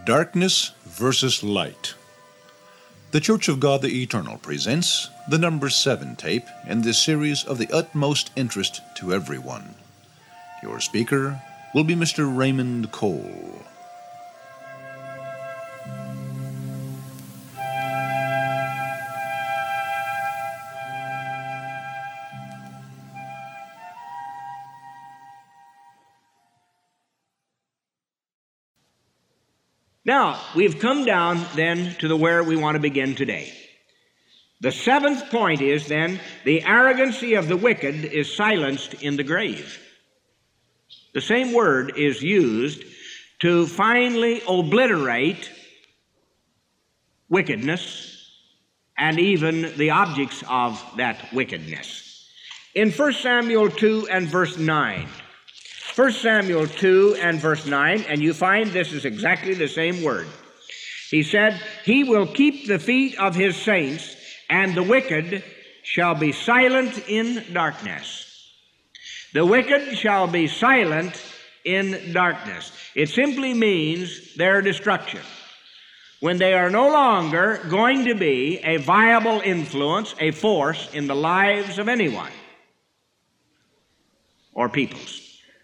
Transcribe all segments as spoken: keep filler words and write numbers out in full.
Darkness versus Light. The Church of God the Eternal presents the number seven tape in this series of the utmost interest to everyone. Your speaker will be Mister Raymond Cole. Now, we've come down then to the where we want to begin today. The seventh point is then, the arrogancy of the wicked is silenced in the grave. The same word is used to finally obliterate wickedness and even the objects of that wickedness. In First Samuel two and verse nine, First Samuel two and verse nine, and you find this is exactly the same word. He said, "He will keep the feet of his saints, and the wicked shall be silent in darkness." The wicked shall be silent in darkness. It simply means their destruction. When they are no longer going to be a viable influence, a force in the lives of anyone or peoples.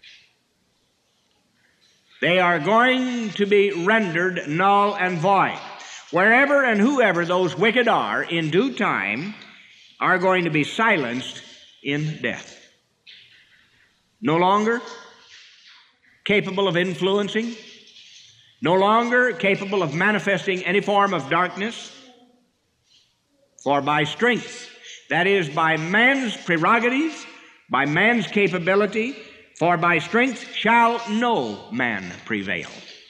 They are going to be rendered null and void. Wherever and whoever those wicked are, in due time, are going to be silenced in death. No longer capable of influencing, no longer capable of manifesting any form of darkness, for by strength, that is, by man's prerogative, by man's capability, for by strength shall no man prevail.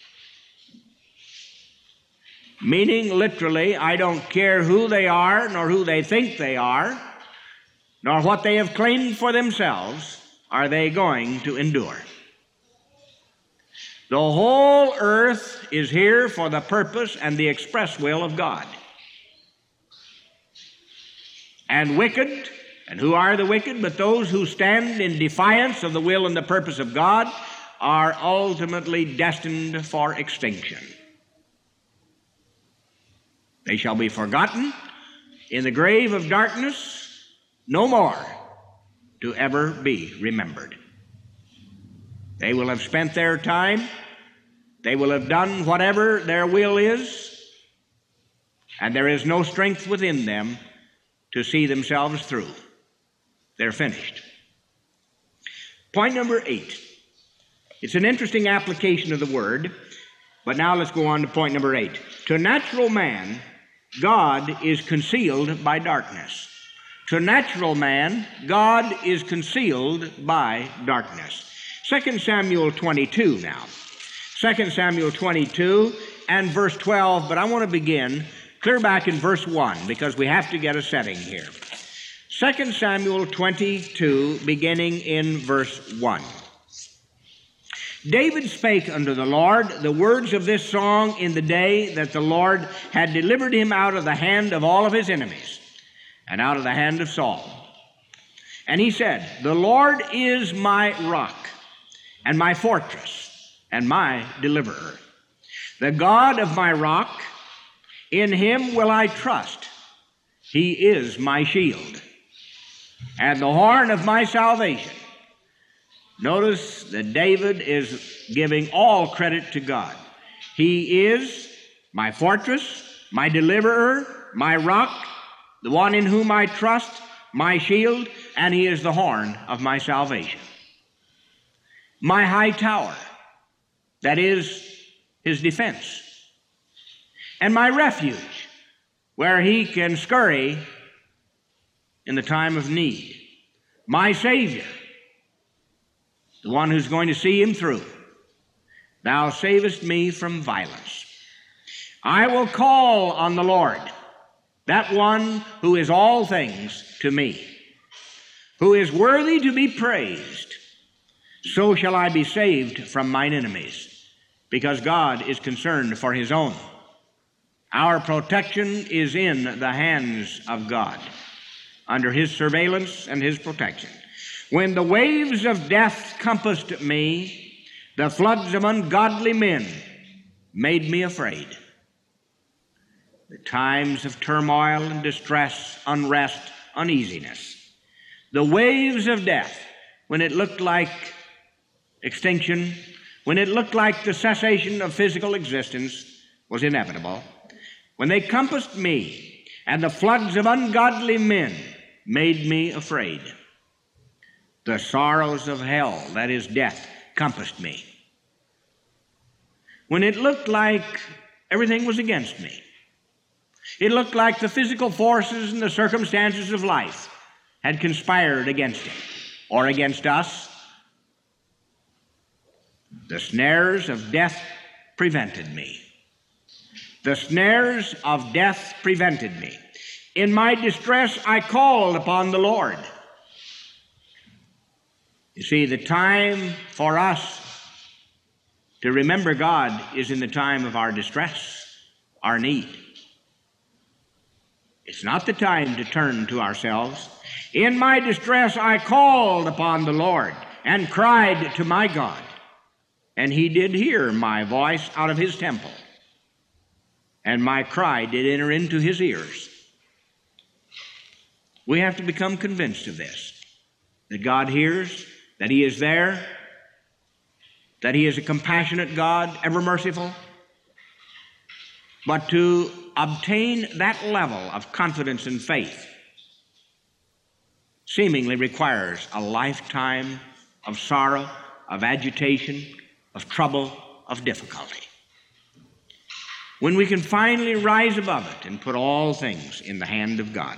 Meaning, literally, I don't care who they are, nor who they think they are, nor what they have claimed for themselves, are they going to endure. The whole earth is here for the purpose and the express will of God. And wicked, and who are the wicked? But those who stand in defiance of the will and the purpose of God are ultimately destined for extinction. They shall be forgotten in the grave of darkness, no more to ever be remembered. They will have spent their time, they will have done whatever their will is, and there is no strength within them to see themselves through. They're finished. Point number eight. It's an interesting application of the word, but now let's go on to point number eight. To natural man, God is concealed by darkness. To natural man, God is concealed by darkness. Second Samuel twenty-two now. Second Samuel twenty-two and verse twelve, but I want to begin clear back in verse one because we have to get a setting here. Second Samuel twenty-two, beginning in verse one. David spake unto the Lord the words of this song in the day that the Lord had delivered him out of the hand of all of his enemies, and out of the hand of Saul. And he said, "The Lord is my rock, and my fortress, and my deliverer. The God of my rock, in him will I trust. He is my shield, and the horn of my salvation." Notice that David is giving all credit to God. He is my fortress, my deliverer, my rock, the one in whom I trust, my shield, and he is the horn of my salvation. My high tower, that is his defense, and my refuge, where he can scurry in the time of need. My Savior, the one who's going to see him through. Thou savest me from violence. I will call on the Lord, that one who is all things to me, who is worthy to be praised. So shall I be saved from mine enemies, because God is concerned for his own. Our protection is in the hands of God, under his surveillance and his protection. When the waves of death compassed me, the floods of ungodly men made me afraid. The times of turmoil and distress, unrest, uneasiness, the waves of death, when it looked like extinction, when it looked like the cessation of physical existence was inevitable, when they compassed me, and the floods of ungodly men made me afraid. The sorrows of hell, that is death, compassed me. When it looked like everything was against me, it looked like the physical forces and the circumstances of life had conspired against him or against us, the snares of death prevented me. The snares of death prevented me. In my distress, I called upon the Lord. You see, the time for us to remember God is in the time of our distress, our need. It's not the time to turn to ourselves. In my distress, I called upon the Lord and cried to my God, and he did hear my voice out of his temple, and my cry did enter into his ears. We have to become convinced of this, that God hears, that he is there, that he is a compassionate God, ever merciful. But to obtain that level of confidence and faith seemingly requires a lifetime of sorrow, of agitation, of trouble, of difficulty. When we can finally rise above it and put all things in the hand of God,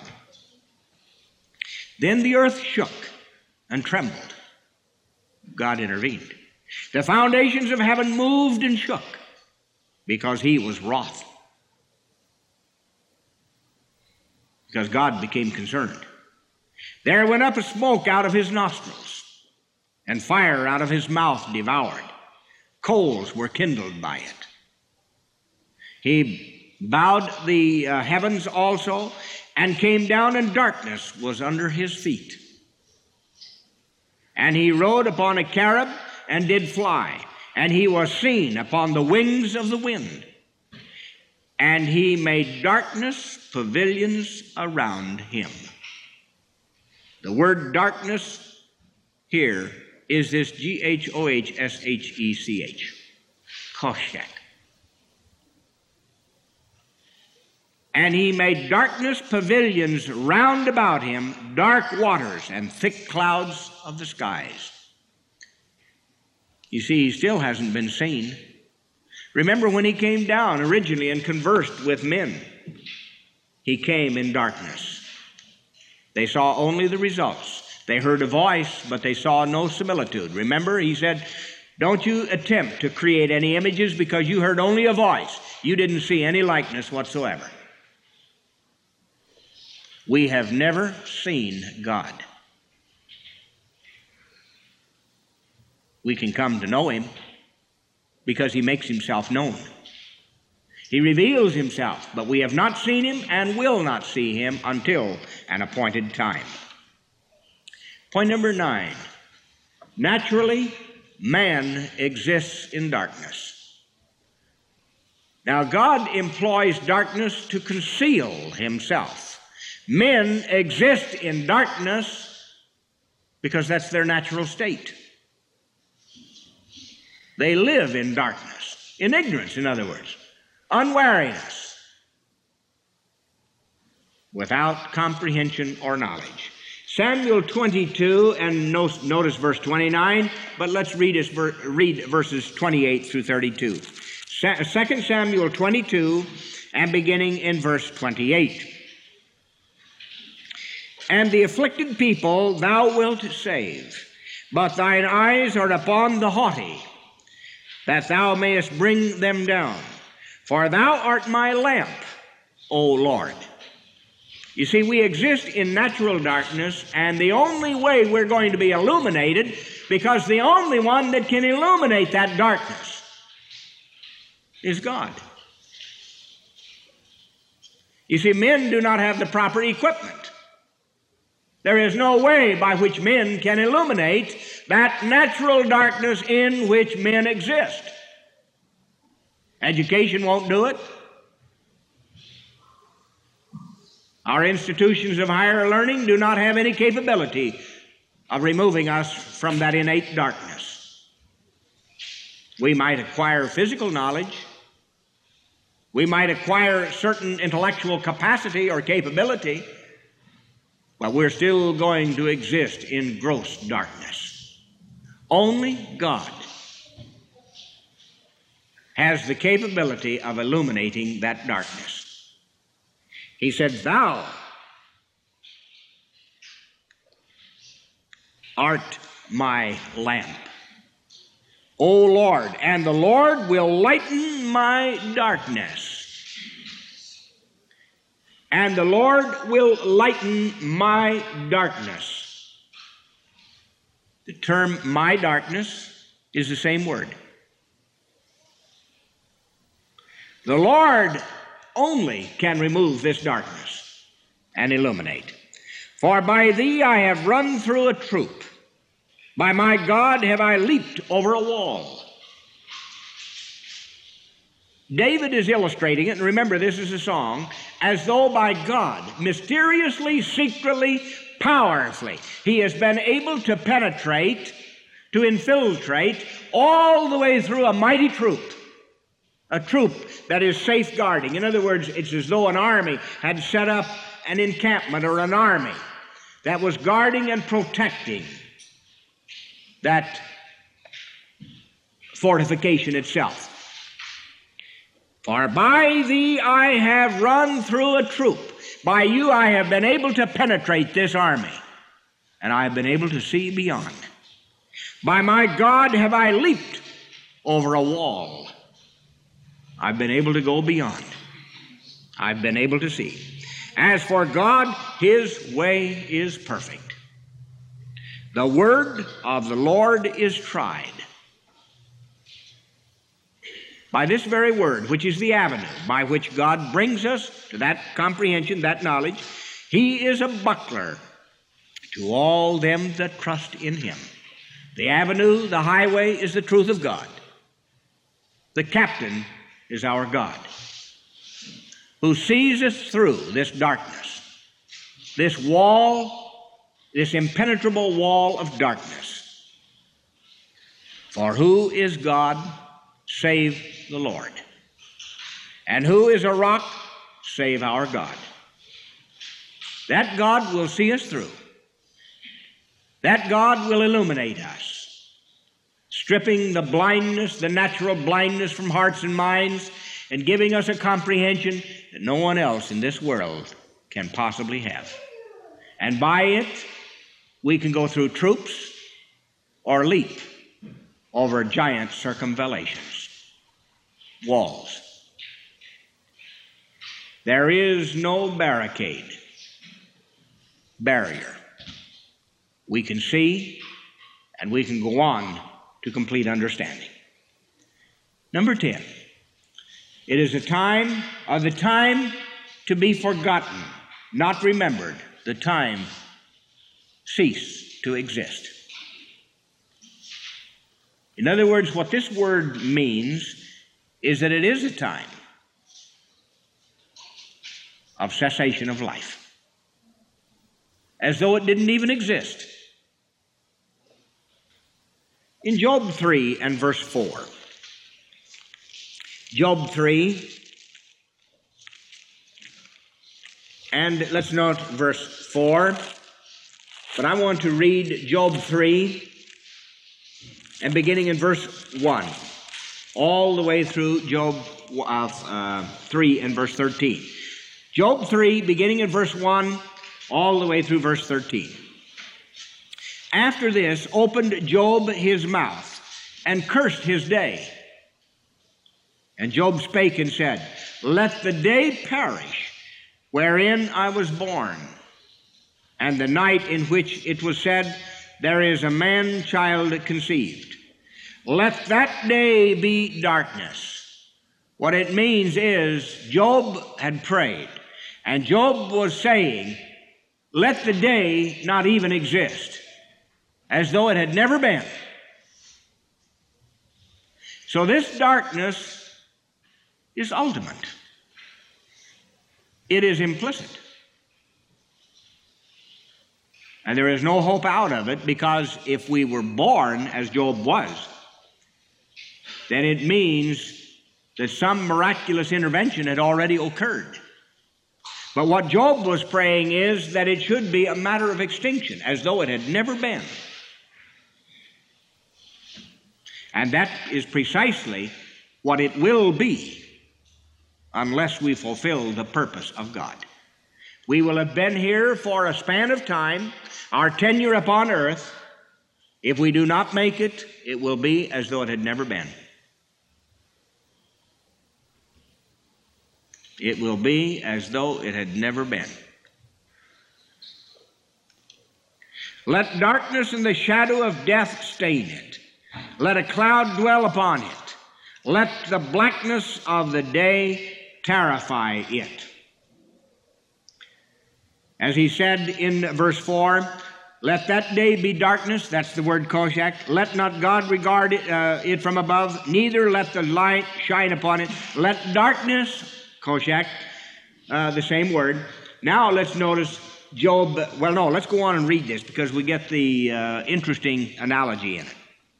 then the earth shook and trembled. God intervened. The foundations of heaven moved and shook because he was wroth. Because God became concerned. There went up a smoke out of his nostrils, and fire out of his mouth devoured. Coals were kindled by it. He bowed the uh, heavens also, and came down, and darkness was under his feet. And he rode upon a cherub, and did fly, and he was seen upon the wings of the wind. And he made darkness pavilions around him. The word darkness here is this G H O H S H E C H, Choshech. And he made darkness pavilions round about him, dark waters and thick clouds of the skies. You see, he still hasn't been seen. Remember when he came down originally and conversed with men, he came in darkness. They saw only the results. They heard a voice, but they saw no similitude. Remember, he said, don't you attempt to create any images because you heard only a voice. You didn't see any likeness whatsoever. We have never seen God. We can come to know him because he makes himself known. He reveals himself, but we have not seen him and will not see him until an appointed time. Point number nine. Naturally, man exists in darkness. Now, God employs darkness to conceal himself. Men exist in darkness because that's their natural state. They live in darkness, in ignorance, in other words, unwariness, without comprehension or knowledge. Samuel twenty-two, and notice verse twenty-nine, but let's read, this, read verses twenty-eight through thirty-two. Second Samuel twenty-two, and beginning in verse twenty-eight. And the afflicted people thou wilt save, but thine eyes are upon the haughty, that thou mayest bring them down. For thou art my lamp, O Lord. You see, we exist in natural darkness, and the only way we're going to be illuminated, because the only one that can illuminate that darkness is God. You see, men do not have the proper equipment. There is no way by which men can illuminate that natural darkness in which men exist. Education won't do it. Our institutions of higher learning do not have any capability of removing us from that innate darkness. We might acquire physical knowledge. We might acquire certain intellectual capacity or capability, but we're still going to exist in gross darkness. Only God has the capability of illuminating that darkness. He said, "Thou art my lamp, O Lord, and the Lord will lighten my darkness." And the Lord will lighten my darkness. The term "my darkness" is the same word. The Lord only can remove this darkness and illuminate. "For by thee I have run through a troop. By my God have I leaped over a wall." David is illustrating it, and remember this is a song, as though by God, mysteriously, secretly, powerfully, he has been able to penetrate, to infiltrate all the way through a mighty troop. A troop that is safeguarding. In other words, it's as though an army had set up an encampment or an army that was guarding and protecting that fortification itself. "For by thee I have run through a troop. By you I have been able to penetrate this army, and I have been able to see beyond. By my God have I leaped over a wall. I've been able to go beyond. I've been able to see. As for God, his way is perfect. The word of the Lord is tried." By this very word, which is the avenue by which God brings us to that comprehension, that knowledge, he is a buckler to all them that trust in him. The avenue, the highway, is the truth of God. The captain is our God, who sees us through this darkness, this wall, this impenetrable wall of darkness. For who is God save the Lord? And who is a rock save our God? That God will see us through. That God will illuminate us, stripping the blindness, the natural blindness from hearts and minds, and giving us a comprehension that no one else in this world can possibly have. And by it, we can go through troops or leap over giant circumvallations, walls. There is no barricade, barrier. We can see and we can go on to complete understanding. Number ten, it is a time, or the time to be forgotten, not remembered. The time cease to exist. In other words, what this word means is that it is a time of cessation of life, as though it didn't even exist. In Job three and verse four, Job three, and let's note verse four, but I want to read Job three, and beginning in verse one, all the way through Job uh, uh, three and verse thirteen. Job three, beginning in verse one, all the way through verse thirteen. After this opened Job his mouth and cursed his day. And Job spake and said, Let the day perish wherein I was born, and the night in which it was said, There is a man-child conceived. Let that day be darkness. What it means is Job had prayed, and Job was saying, let the day not even exist, as though it had never been. So this darkness is ultimate. It is implicit. And there is no hope out of it, because if we were born as Job was, then it means that some miraculous intervention had already occurred. But what Job was praying is that it should be a matter of extinction, as though it had never been. And that is precisely what it will be, unless we fulfill the purpose of God. We will have been here for a span of time, our tenure upon earth. If we do not make it, it will be as though it had never been. It will be as though it had never been. Let darkness and the shadow of death stain it. Let a cloud dwell upon it. Let the blackness of the day terrify it. As he said in verse four, let that day be darkness, that's the word koshak. Let not God regard it, uh, it from above, neither let the light shine upon it. Let darkness, koshak, uh, the same word. Now let's notice Job, well no, let's go on and read this, because we get the uh, interesting analogy in it.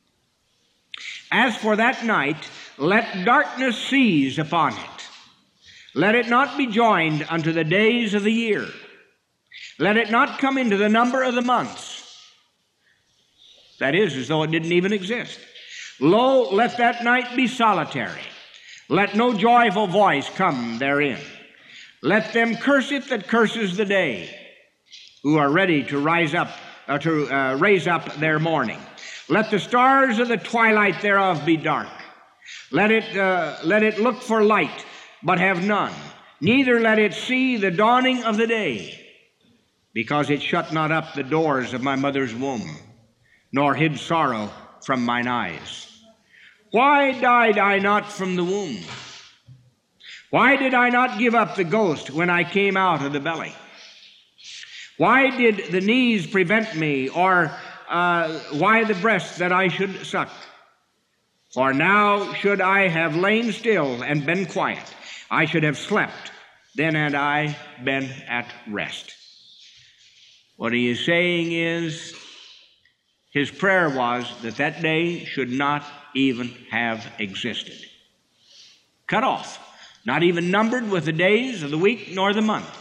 As for that night, let darkness seize upon it. Let it not be joined unto the days of the year. Let it not come into the number of the months. That is, as though it didn't even exist. Lo, let that night be solitary. Let no joyful voice come therein. Let them curse it that curses the day, who are ready to rise up, uh, to uh, raise up their mourning. Let the stars of the twilight thereof be dark. Let it, uh, let it look for light, but have none. Neither let it see the dawning of the day, because it shut not up the doors of my mother's womb, nor hid sorrow from mine eyes. Why died I not from the womb? Why did I not give up the ghost when I came out of the belly? Why did the knees prevent me, or uh, why the breast that I should suck? For now should I have lain still and been quiet. I should have slept, then had I been at rest. What he is saying is, his prayer was that that day should not even have existed. Cut off, not even numbered with the days of the week nor the month.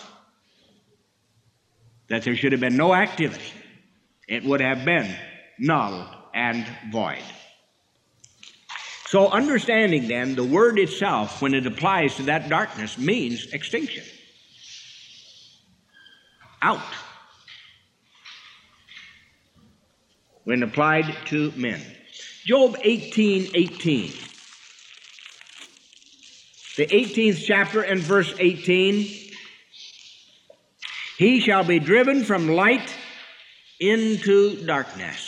That there should have been no activity. It would have been null and void. So understanding then, the word itself, when it applies to that darkness, means extinction. Out. When applied to men. Job eighteen eighteen. The eighteenth chapter and verse eighteen. He shall be driven from light into darkness.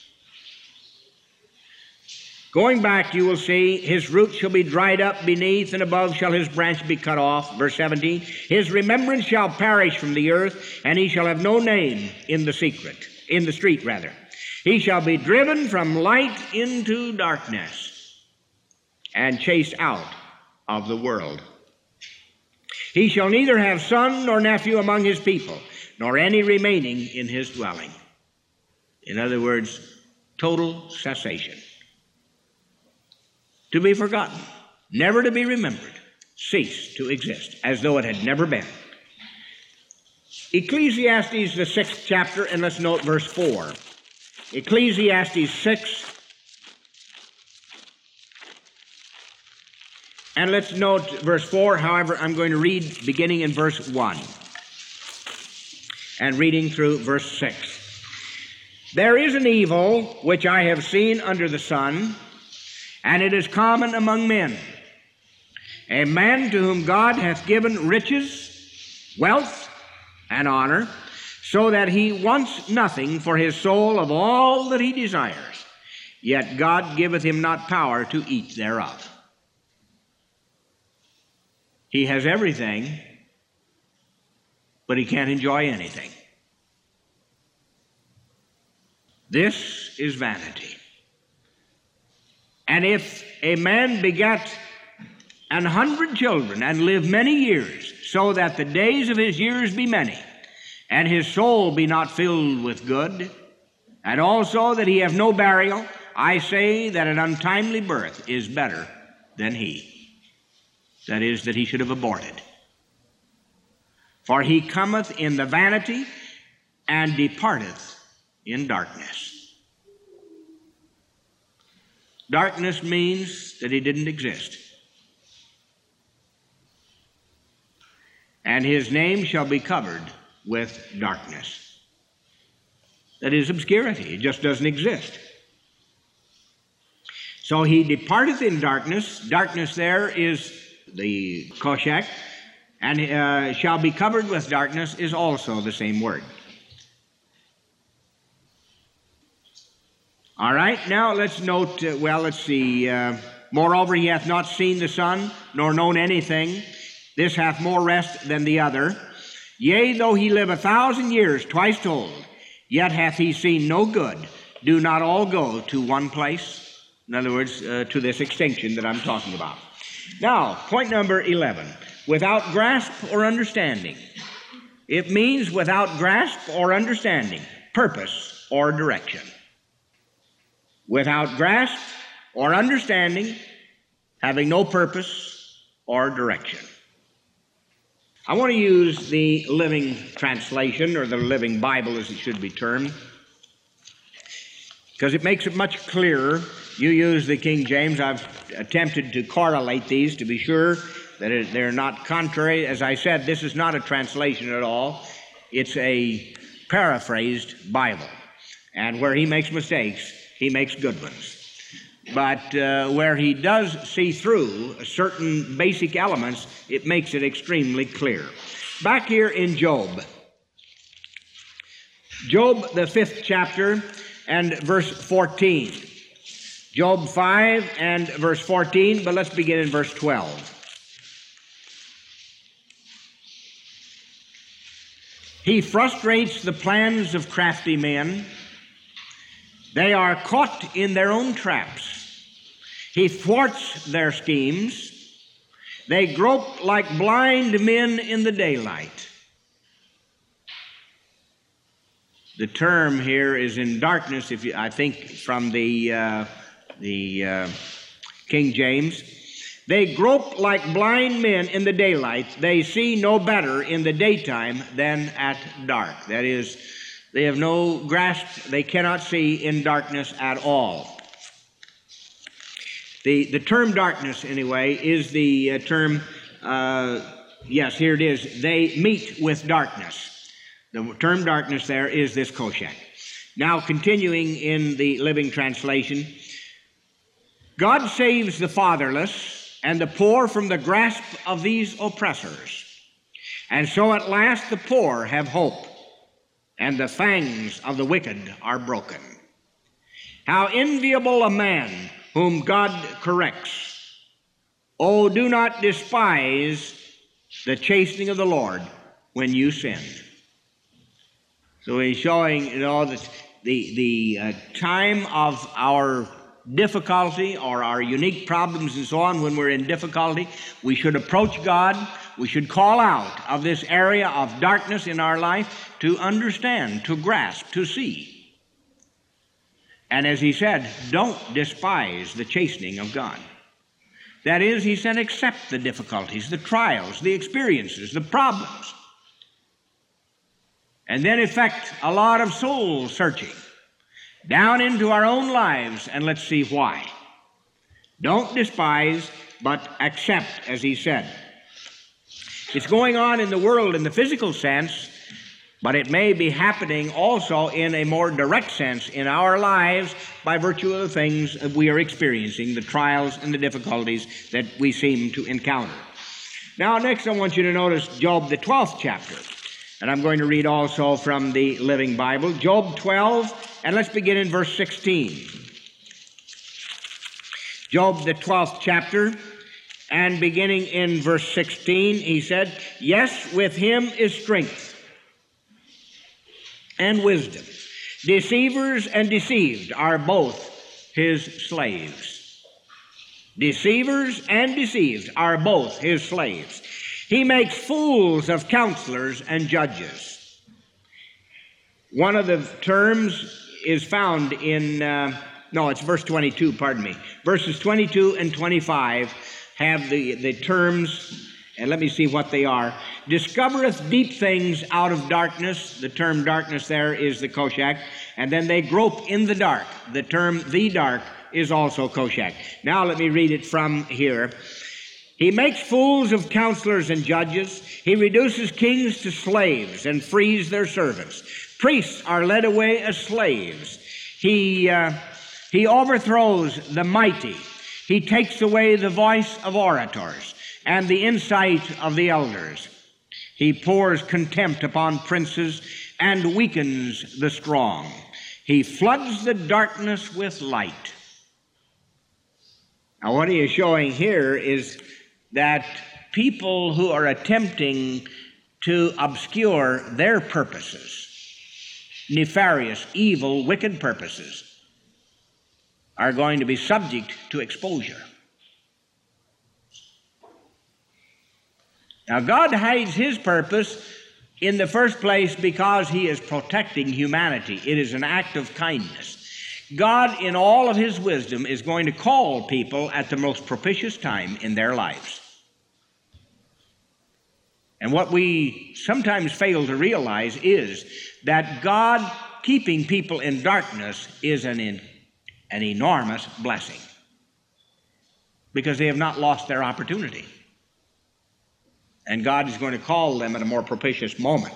Going back, you will see, his roots shall be dried up beneath, and above shall his branch be cut off. Verse seventeen, his remembrance shall perish from the earth, and he shall have no name in the secret, in the street rather. He shall be driven from light into darkness, and chased out of the world. He shall neither have son nor nephew among his people, nor any remaining in his dwelling. In other words, total cessation. To be forgotten, never to be remembered, cease to exist, as though it had never been. Ecclesiastes, the sixth chapter, and let's note verse four. Ecclesiastes six, and let's note verse four. However, I'm going to read beginning in verse one and reading through verse six. There is an evil which I have seen under the sun, and it is common among men, a man to whom God hath given riches, wealth, and honor, so that he wants nothing for his soul of all that he desires, yet God giveth him not power to eat thereof. He has everything, but he can't enjoy anything. This is vanity. And if a man begat an hundred children, and live many years, so that the days of his years be many, and his soul be not filled with good, and also that he have no burial, I say that an untimely birth is better than he. That is, that he should have aborted. For he cometh in the vanity, and departeth in darkness. Darkness means that he didn't exist. And his name shall be covered with darkness. That is obscurity. It just doesn't exist. So he departeth in darkness. Darkness there is the koshek, and uh, shall be covered with darkness is also the same word. All right, now let's note, uh, well, let's see. Uh, Moreover, he hath not seen the sun, nor known anything. This hath more rest than the other. Yea, though he live a thousand years, twice told, yet hath he seen no good. Do not all go to one place? In other words, uh, to this extinction that I'm talking about. Now, point number eleven. Without grasp or understanding. It means without grasp or understanding, purpose or direction. Without grasp or understanding, having no purpose or direction. I want to use the Living Translation, or the Living Bible as it should be termed, because it makes it much clearer. You use the King James. I've attempted to correlate these to be sure that it, they're not contrary. As I said, this is not a translation at all. It's a paraphrased Bible. And where he makes mistakes, he makes good ones. But uh, where he does see through certain basic elements, it makes it extremely clear. Back here in Job. Job, the fifth chapter, and verse fourteen. Job five and verse fourteen, but let's begin in verse twelve. He frustrates the plans of crafty men. They are caught in their own traps. He thwarts their schemes. They grope like blind men in the daylight. The term here is in darkness, if you, I think from the, uh, the uh, King James. They grope like blind men in the daylight. They see no better in the daytime than at dark. That is, they have no grasp. They cannot see in darkness at all. The, the term darkness, anyway, is the uh, term, uh, yes, here it is. They meet with darkness. The term darkness there is this koshek. Now, continuing in the Living Translation, God saves the fatherless and the poor from the grasp of these oppressors. And so at last the poor have hope, and the fangs of the wicked are broken. How enviable a man whom God corrects. Oh, do not despise the chastening of the Lord when you sin. So he's showing, you know, that the, the uh, time of our difficulty or our unique problems and so on, when we're in difficulty, we should approach God. We should call out of this area of darkness in our life to understand, to grasp, to see. And as he said, don't despise the chastening of God. That is, he said, accept the difficulties, the trials, the experiences, the problems. And then effect a lot of soul searching down into our own lives, and let's see why. Don't despise, but accept, as he said. It's going on in the world in the physical sense, but it may be happening also in a more direct sense in our lives by virtue of the things that we are experiencing, the trials and the difficulties that we seem to encounter. Now, next I want you to notice Job, the twelfth chapter. And I'm going to read also from the Living Bible. Job twelve, and let's begin in verse sixteen. Job, the twelfth chapter, and beginning in verse sixteen, he said, yes, with him is strength and wisdom. Deceivers and deceived are both his slaves. Deceivers and deceived are both his slaves. He makes fools of counselors and judges. One of the terms is found in, uh, no, it's verse twenty-two, pardon me. Verses twenty-two and twenty-five have the, the terms, and let me see what they are. Discovereth deep things out of darkness. The term darkness there is the koshak. And then they grope in the dark. The term the dark is also koshak. Now let me read it from here. He makes fools of counselors and judges. He reduces kings to slaves and frees their servants. Priests are led away as slaves. He, uh, he overthrows the mighty. He takes away the voice of orators and the insight of the elders. He pours contempt upon princes and weakens the strong. He floods the darkness with light. Now, what he is showing here is that people who are attempting to obscure their purposes, nefarious, evil, wicked purposes, are going to be subject to exposure. Now, God hides his purpose in the first place because he is protecting humanity. It is an act of kindness. God, in all of his wisdom, is going to call people at the most propitious time in their lives. And what we sometimes fail to realize is that God keeping people in darkness is an, in, an enormous blessing, because they have not lost their opportunity. And God is going to call them at a more propitious moment.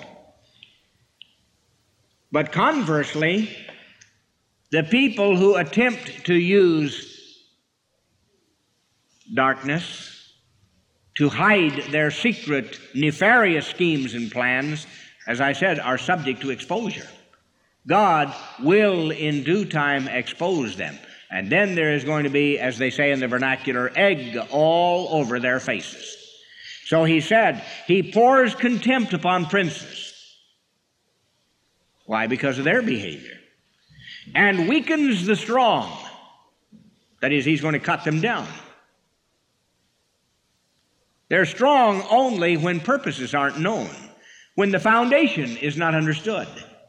But conversely, the people who attempt to use darkness to hide their secret nefarious schemes and plans, as I said, are subject to exposure. God will in due time expose them. And then there is going to be, as they say in the vernacular, egg all over their faces. So he said, he pours contempt upon princes. Why? Because of their behavior. And weakens the strong. That is, he's going to cut them down. They're strong only when purposes aren't known, when the foundation is not understood.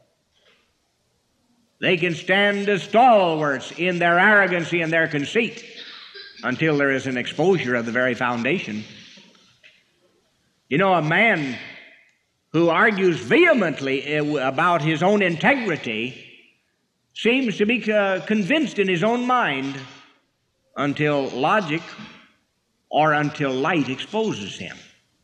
They can stand as stalwarts in their arrogancy and their conceit until there is an exposure of the very foundation. You know, a man who argues vehemently about his own integrity seems to be uh, convinced in his own mind until logic or until light exposes him.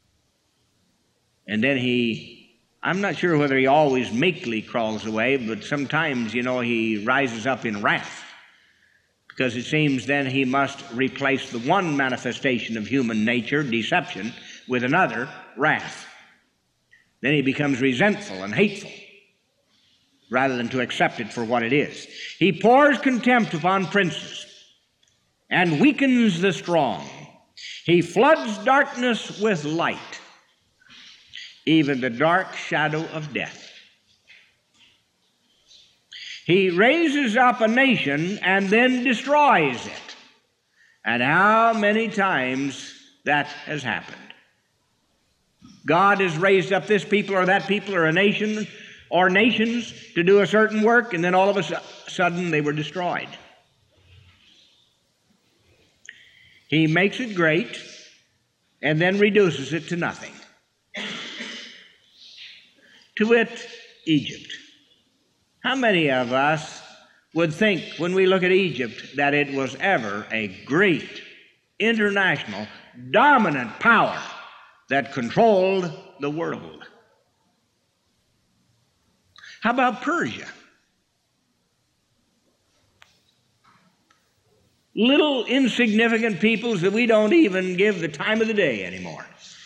And then he, I'm not sure whether he always meekly crawls away, but sometimes, you know, he rises up in wrath, because it seems then he must replace the one manifestation of human nature, deception, with another, wrath. Then he becomes resentful and hateful, rather than to accept it for what it is. He pours contempt upon princes and weakens the strong. He floods darkness with light, even the dark shadow of death. He raises up a nation and then destroys it. And how many times that has happened? God has raised up this people or that people or a nation or nations to do a certain work, and then all of a sudden they were destroyed. He makes it great and then reduces it to nothing. To wit, Egypt. How many of us would think when we look at Egypt that it was ever a great international dominant power that controlled the world? How about Persia? Little insignificant peoples that we don't even give the time of the day anymore.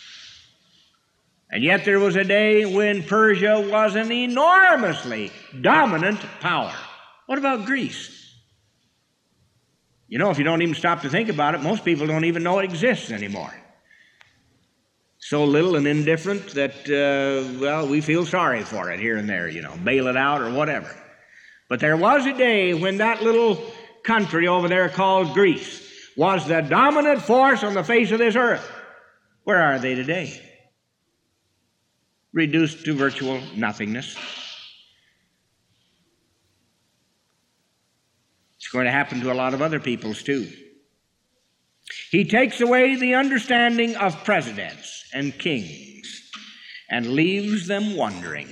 And yet there was a day when Persia was an enormously dominant power. What about Greece? You know, if you don't even stop to think about it, most people don't even know it exists anymore. So little and indifferent that, uh, well, we feel sorry for it here and there, you know, bail it out or whatever. But there was a day when that little country over there called Greece was the dominant force on the face of this earth. Where are they today? Reduced to virtual nothingness. It's going to happen to a lot of other peoples too. He takes away the understanding of presidents and kings and leaves them wandering,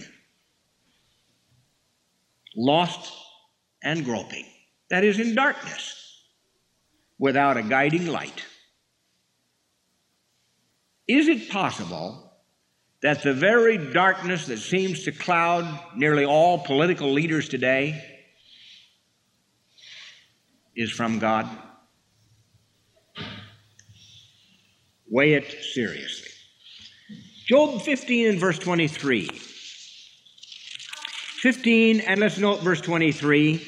lost and groping. That is, in darkness, without a guiding light. Is it possible that the very darkness that seems to cloud nearly all political leaders today is from God? Weigh it seriously. Job fifteen and verse twenty-three. fifteen, and let's note verse twenty-three.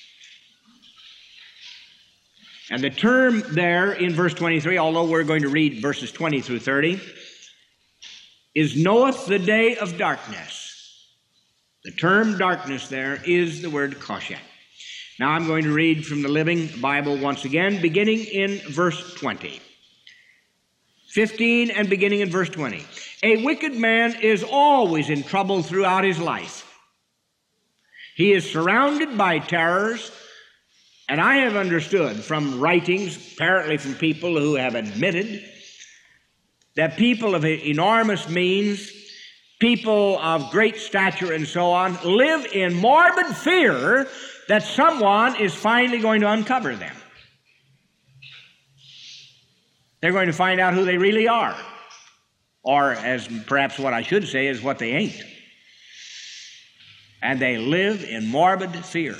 And the term there in verse twenty-three, although we're going to read verses twenty through thirty, is knoweth the day of darkness. The term darkness there is the word koshek. Now I'm going to read from the Living Bible once again, beginning in verse twenty. fifteen and beginning in verse twenty. A wicked man is always in trouble throughout his life. He is surrounded by terrors, and I have understood from writings, apparently from people who have admitted, that people of enormous means, people of great stature and so on, live in morbid fear that someone is finally going to uncover them. They're going to find out who they really are. Or, as perhaps what I should say, is what they ain't. And they live in morbid fear.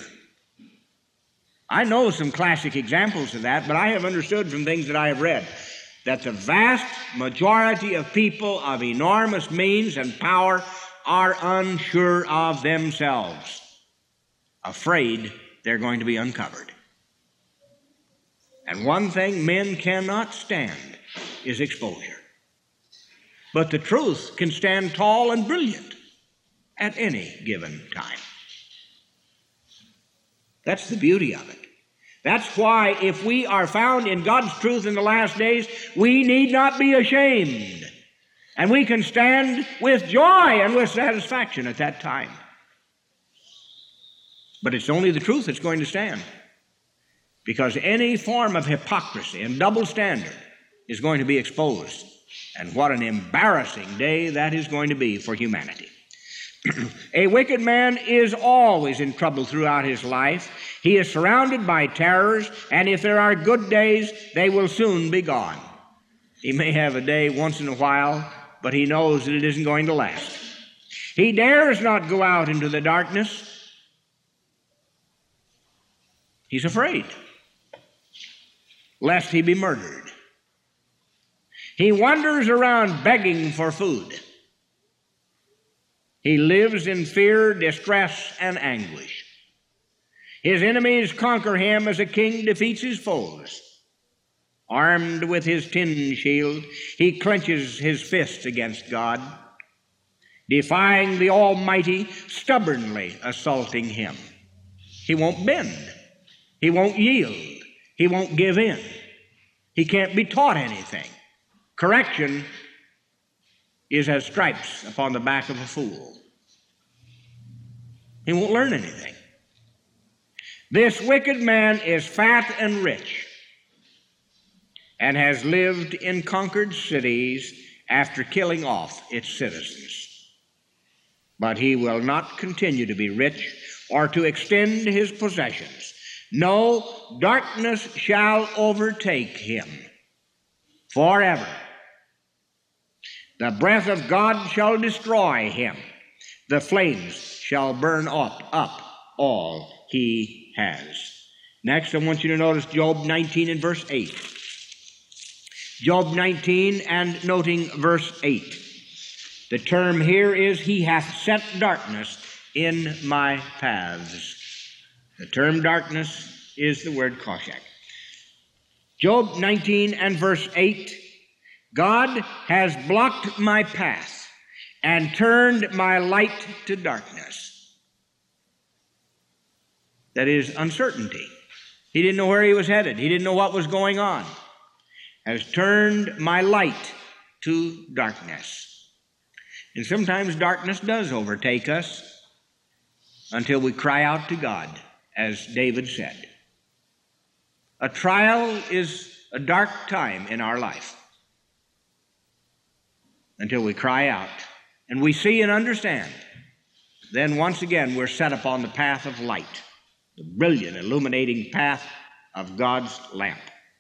I know some classic examples of that, but I have understood from things that I have read that the vast majority of people of enormous means and power are unsure of themselves, afraid they're going to be uncovered. And one thing men cannot stand is exposure. But the truth can stand tall and brilliant at any given time. That's the beauty of it. That's why if we are found in God's truth in the last days, we need not be ashamed. And we can stand with joy and with satisfaction at that time. But it's only the truth that's going to stand. Because any form of hypocrisy and double standard is going to be exposed. And what an embarrassing day that is going to be for humanity. A wicked man is always in trouble throughout his life. He is surrounded by terrors, and if there are good days, they will soon be gone. He may have a day once in a while, but he knows that it isn't going to last. He dares not go out into the darkness. He's afraid, lest he be murdered. He wanders around begging for food. He lives in fear, distress, and anguish. His enemies conquer him as a king defeats his foes. Armed with his tin shield, he clenches his fist against God, defying the Almighty, stubbornly assaulting him. He won't bend. He won't yield. He won't give in. He can't be taught anything. Correction is as stripes upon the back of a fool. He won't learn anything. This wicked man is fat and rich and has lived in conquered cities after killing off its citizens. But he will not continue to be rich or to extend his possessions. No, darkness shall overtake him forever. The breath of God shall destroy him. The flames shall burn up, up all he has. Next, I want you to notice Job nineteen and verse eight. Job nineteen and noting verse eight. The term here is, he hath set darkness in my paths. The term darkness is the word koshek. Job nineteen and verse eight. God has blocked my path and turned my light to darkness. That is uncertainty. He didn't know where he was headed. He didn't know what was going on. Has turned my light to darkness. And sometimes darkness does overtake us until we cry out to God, as David said. A trial is a dark time in our life until we cry out and we see and understand. Then once again we're set upon the path of light, the brilliant, illuminating path of God's lamp.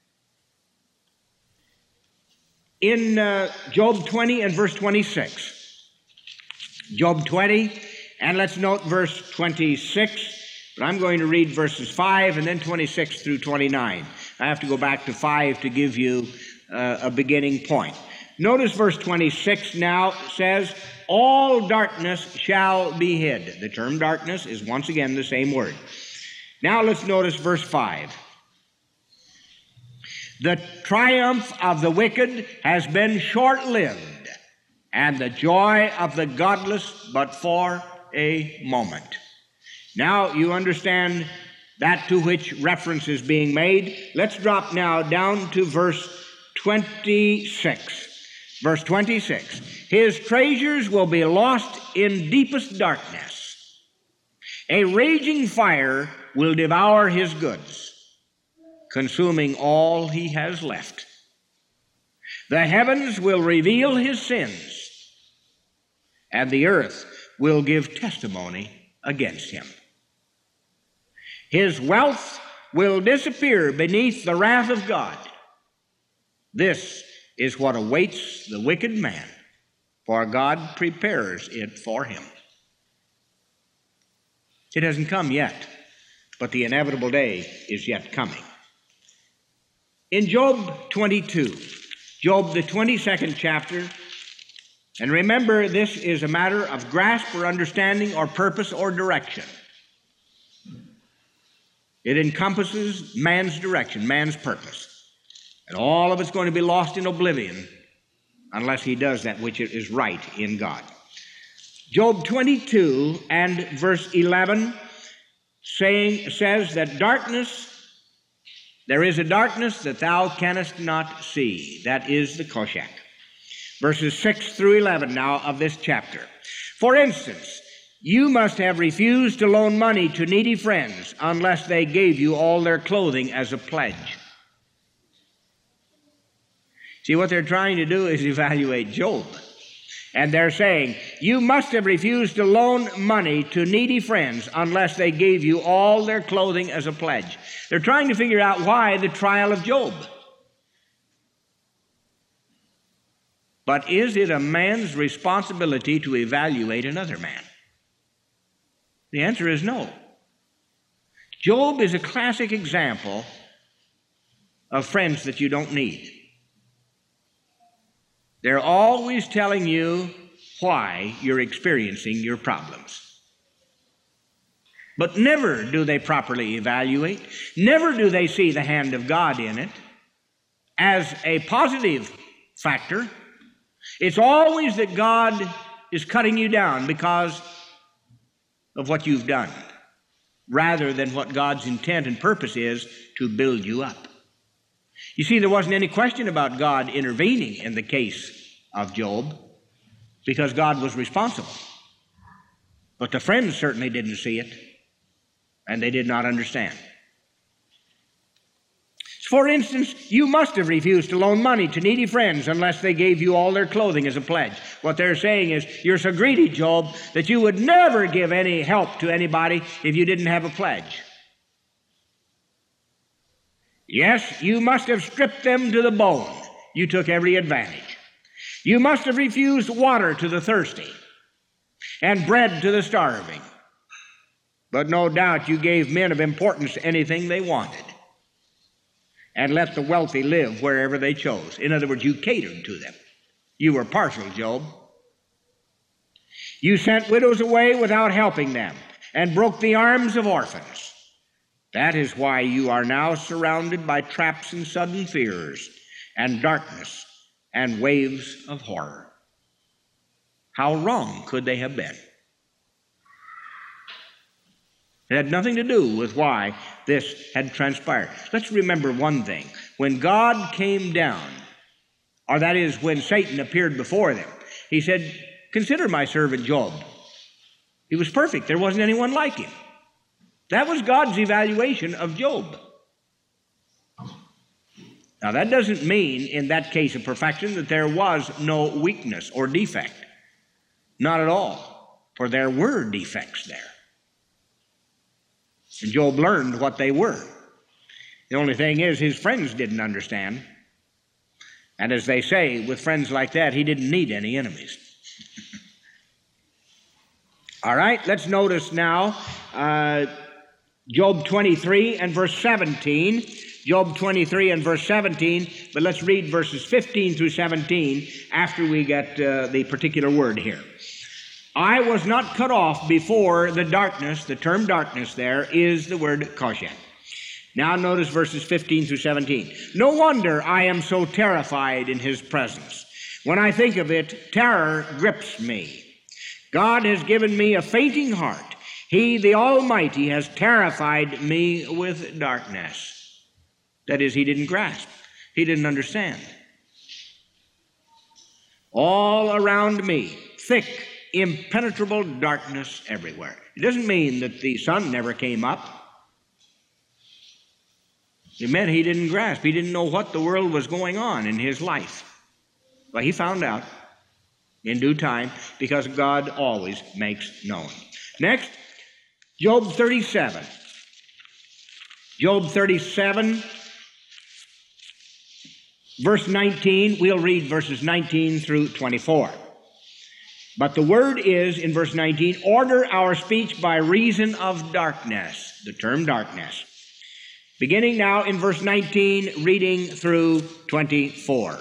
In uh, Job twenty and verse twenty-six, Job twenty, and let's note verse twenty-six, but I'm going to read verses five and then twenty-six through twenty-nine. I have to go back to five to give you uh, a beginning point. Notice verse twenty-six now says, all darkness shall be hid. The term darkness is once again the same word. Now let's notice verse five. The triumph of the wicked has been short-lived, and the joy of the godless but for a moment. Now you understand that to which reference is being made. Let's drop now down to verse twenty-six. Verse twenty-six. His treasures will be lost in deepest darkness. A raging fire will devour his goods, consuming all he has left. The heavens will reveal his sins, and the earth will give testimony against him. His wealth will disappear beneath the wrath of God. This is what awaits the wicked man, for God prepares it for him. It hasn't come yet, but the inevitable day is yet coming. In Job twenty-two, Job, the twenty-second chapter, and remember, this is a matter of grasp or understanding or purpose or direction. It encompasses man's direction, man's purpose. And all of it's going to be lost in oblivion unless he does that which is right in God. Job twenty-two and verse eleven saying, says that darkness, there is a darkness that thou canst not see. That is the Koshak. Verses six through eleven now of this chapter. For instance, you must have refused to loan money to needy friends unless they gave you all their clothing as a pledge. See, what they're trying to do is evaluate Job. And they're saying, you must have refused to loan money to needy friends unless they gave you all their clothing as a pledge. They're trying to figure out why the trial of Job. But is it a man's responsibility to evaluate another man? The answer is no. Job is a classic example of friends that you don't need. They're always telling you why you're experiencing your problems. But never do they properly evaluate. Never do they see the hand of God in it as a positive factor. It's always that God is cutting you down because of what you've done, rather than what God's intent and purpose is to build you up. You see, there wasn't any question about God intervening in the case of Job because God was responsible. But the friends certainly didn't see it, and they did not understand. For instance, you must have refused to loan money to needy friends unless they gave you all their clothing as a pledge. What they're saying is, you're so greedy, Job, that you would never give any help to anybody if you didn't have a pledge. Yes, you must have stripped them to the bone. You took every advantage. You must have refused water to the thirsty and bread to the starving. But no doubt you gave men of importance anything they wanted and let the wealthy live wherever they chose. In other words, you catered to them. You were partial, Job. You sent widows away without helping them and broke the arms of orphans. That is why you are now surrounded by traps and sudden fears and darkness and waves of horror. How wrong could they have been? It had nothing to do with why this had transpired. Let's remember one thing. When God came down, or that is, when Satan appeared before them, he said, "Consider my servant Job. He was perfect. There wasn't anyone like him." That was God's evaluation of Job. Now, that doesn't mean, in that case of perfection, that there was no weakness or defect. Not at all, for there were defects there. And Job learned what they were. The only thing is, his friends didn't understand. And as they say, with friends like that, he didn't need any enemies. All right, let's notice now uh, Job twenty-three and verse seventeen. Job twenty-three and verse seventeen, but let's read verses fifteen through seventeen after we get uh, the particular word here. I was not cut off before the darkness. The term darkness there is the word koshet. Now notice verses fifteen through seventeen. No wonder I am so terrified in his presence. When I think of it, terror grips me. God has given me a fainting heart. He, the Almighty, has terrified me with darkness. That is, he didn't grasp. He didn't understand. All around me, thick, impenetrable darkness everywhere. It doesn't mean that the sun never came up. It meant he didn't grasp. He didn't know what the world was going on in his life. But he found out in due time, because God always makes known. Next, Job thirty-seven. Job thirty-seven, verse nineteen. We'll read verses nineteen through twenty-four. But the word is, in verse nineteen, order our speech by reason of darkness. The term darkness. Beginning now in verse nineteen, reading through twenty-four.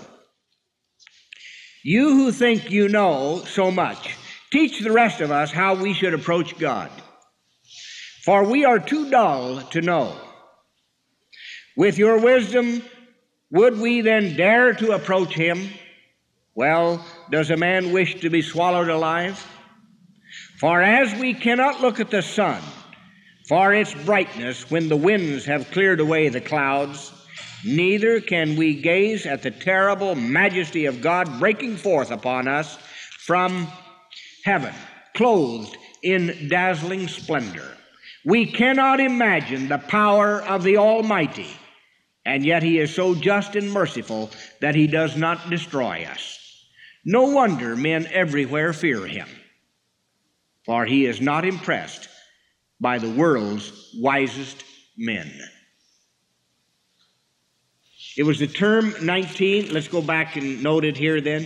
You who think you know so much, teach the rest of us how we should approach God. For we are too dull to know. With your wisdom, would we then dare to approach him? Well, does a man wish to be swallowed alive? For as we cannot look at the sun for its brightness when the winds have cleared away the clouds, neither can we gaze at the terrible majesty of God breaking forth upon us from heaven, clothed in dazzling splendor. We cannot imagine the power of the Almighty, and yet he is so just and merciful that he does not destroy us. No wonder men everywhere fear him, for he is not impressed by the world's wisest men. It was the term nineteen. Let's go back and note it here then.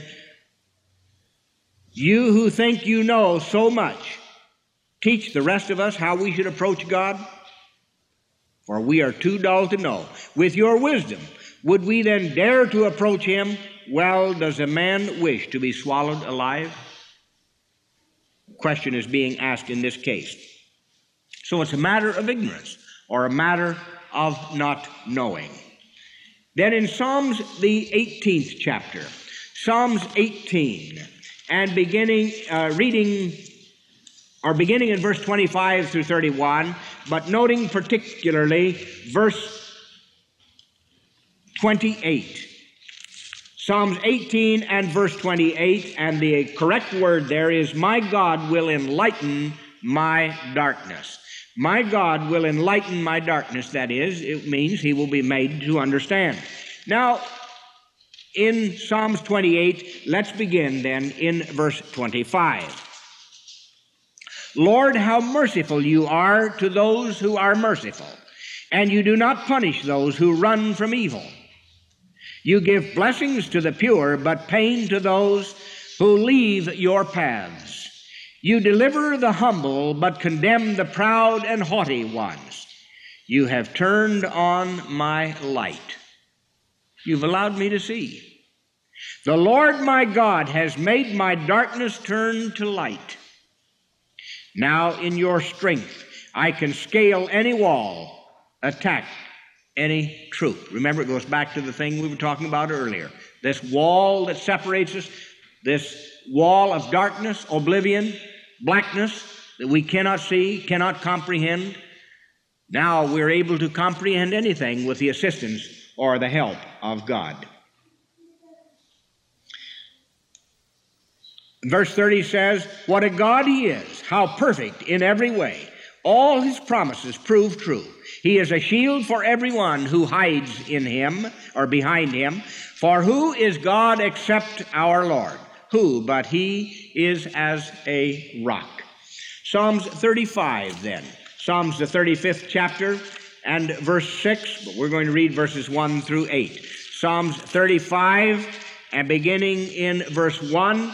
You who think you know so much, teach the rest of us how we should approach God, for we are too dull to know. With your wisdom, would we then dare to approach him? Well, does a man wish to be swallowed alive? Question is being asked in this case. So it's a matter of ignorance or a matter of not knowing. Then in Psalms, the eighteenth chapter, Psalms eighteen, and beginning, uh, reading, or beginning in verse twenty-five through thirty-one, but noting particularly verse twenty-eight. Psalms eighteen and verse twenty-eight, and the correct word there is, my God will enlighten my darkness. My God will enlighten my darkness. That is, it means he will be made to understand. Now, in Psalms twenty-eight, let's begin then in verse twenty-five. Lord, how merciful you are to those who are merciful, and you do not punish those who run from evil. You give blessings to the pure, but pain to those who leave your paths. You deliver the humble, but condemn the proud and haughty ones. You have turned on my light. You've allowed me to see. The Lord my God has made my darkness turn to light. Now in your strength I can scale any wall, attack any troop. Remember, it goes back to the thing we were talking about earlier. This wall that separates us, this wall of darkness, oblivion, blackness that we cannot see, cannot comprehend, Now we're able to comprehend anything with the assistance or the help of God. Verse thirty says, "What a God he is, how perfect in every way. All his promises prove true. He is a shield for everyone who hides in him or behind him. For who is God except our Lord? Who but he is as a rock?" Psalms thirty-five then. Psalms the thirty-fifth chapter and verse six, but we're going to read verses one through eight. Psalms thirty-five and beginning in verse one.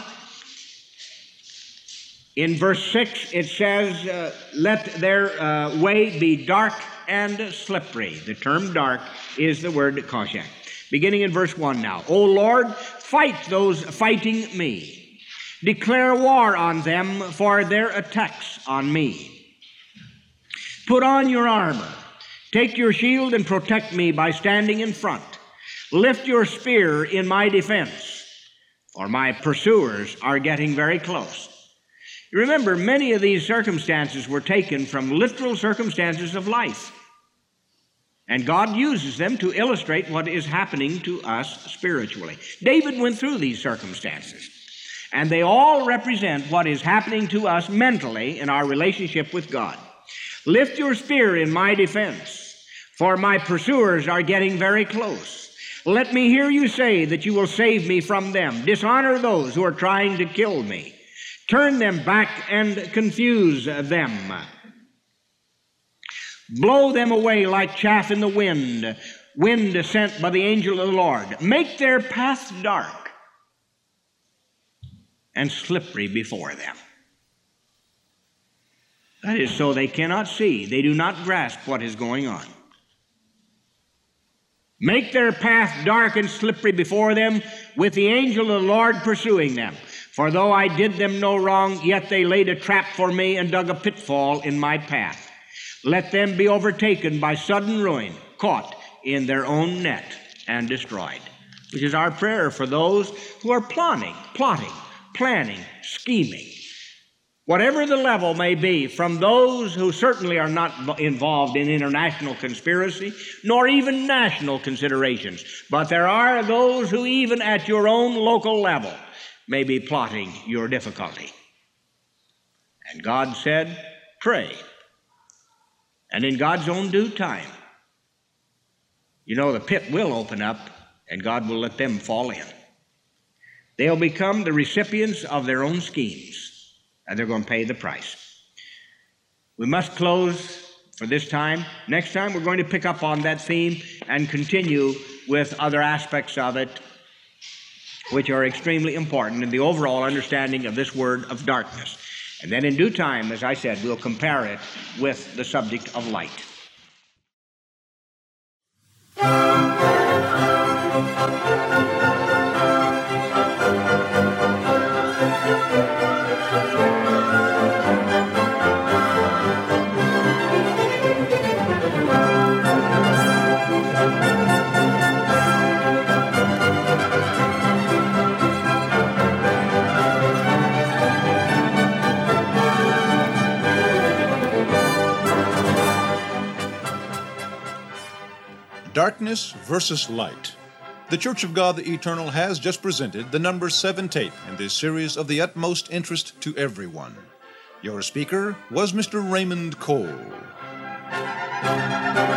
In verse six, it says, uh, "Let their uh, way be dark and slippery." The term dark is the word koshek. Beginning in verse one now. "O Lord, fight those fighting me. Declare war on them for their attacks on me. Put on your armor. Take your shield and protect me by standing in front. Lift your spear in my defense, for my pursuers are getting very close." You remember, many of these circumstances were taken from literal circumstances of life. And God uses them to illustrate what is happening to us spiritually. David went through these circumstances, and they all represent what is happening to us mentally in our relationship with God. "Lift your spear in my defense, for my pursuers are getting very close. Let me hear you say that you will save me from them. Dishonor those who are trying to kill me. Turn them back and confuse them. Blow them away like chaff in the wind, wind sent by the angel of the Lord. Make their path dark and slippery before them." That is, so they cannot see. They do not grasp what is going on. "Make their path dark and slippery before them, with the angel of the Lord pursuing them. For though I did them no wrong, yet they laid a trap for me and dug a pitfall in my path. Let them be overtaken by sudden ruin, caught in their own net and destroyed." Which is our prayer for those who are plotting, plotting, planning, scheming. Whatever the level may be, from those who certainly are not involved in international conspiracy, nor even national considerations, but there are those who even at your own local level may be plotting your difficulty. And God said, pray. And in God's own due time, you know, the pit will open up and God will let them fall in. They'll become the recipients of their own schemes, and they're going to pay the price. We must close for this time. Next time, we're going to pick up on that theme and continue with other aspects of it, which are extremely important in the overall understanding of this word of darkness. And then in due time, as I said, we'll compare it with the subject of light. Darkness versus Light. The Church of God the Eternal has just presented the number seven tape in this series of the utmost interest to everyone. Your speaker was Mister Raymond Cole.